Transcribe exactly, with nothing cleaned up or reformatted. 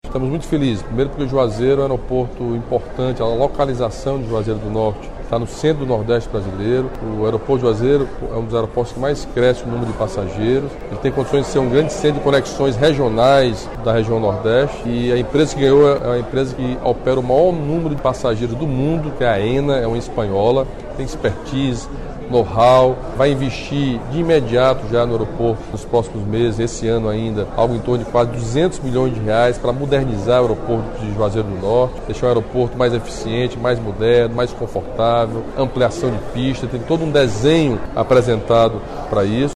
Estamos muito felizes, primeiro porque o Juazeiro é um aeroporto importante, a localização de Juazeiro do Norte está no centro do Nordeste brasileiro. O aeroporto de Juazeiro é um dos aeroportos que mais cresce o número de passageiros. Ele tem condições de ser um grande centro de conexões regionais da região Nordeste. E a empresa que ganhou é a empresa que opera o maior número de passageiros do mundo, que é a AENA, é uma espanhola, tem expertise, know-how, vai investir de imediato já no aeroporto nos próximos meses, esse ano ainda, algo em torno de quase duzentos milhões de reais para modernizar o aeroporto de Juazeiro do Norte, deixar o aeroporto mais eficiente, mais moderno, mais confortável, ampliação de pista, tem todo um desenho apresentado para isso.